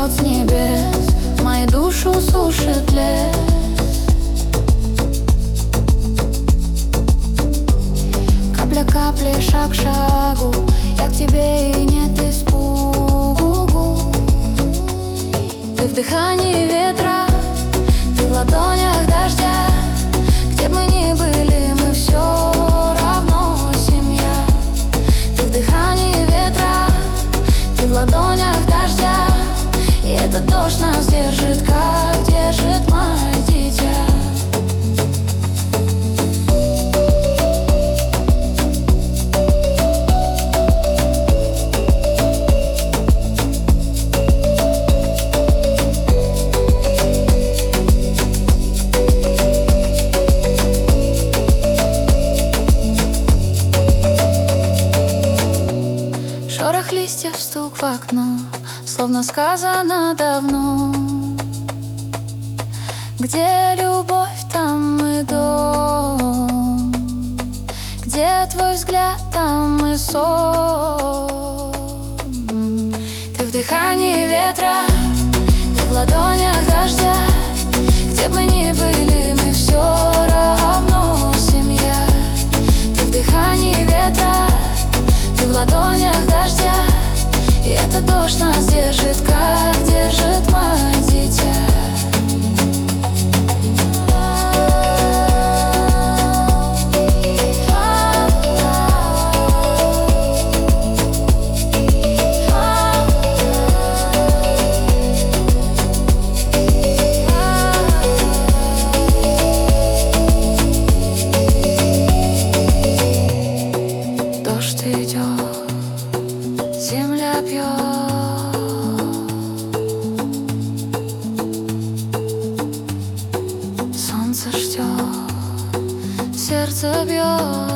льет с небес, мою душу сушит лес. Капля капли, шаг к шагу, я к тебе и нет испугу. Ты в дыхании ветра, ты в ладонях дождя. Где бы мы ни были, мы все равно семья. Ты в дыхании ветра, ты в ладонях дождя. И этот дождь нас держит, как держит мать дитя. Шорох листьев, стук в окно, словно сказано давно. Где любовь, там и дом. Где твой взгляд, там и сон. Ты в дыхании ветра, ты в ладонях дождя. Где бы мы ни были, мы все равно семья. Ты в дыхании ветра, ты в ладонях дождя. И этот дождь нас держит, как держит мать дитя. Дождь идет, земля пьет. Солнце ждет, сердце бьет.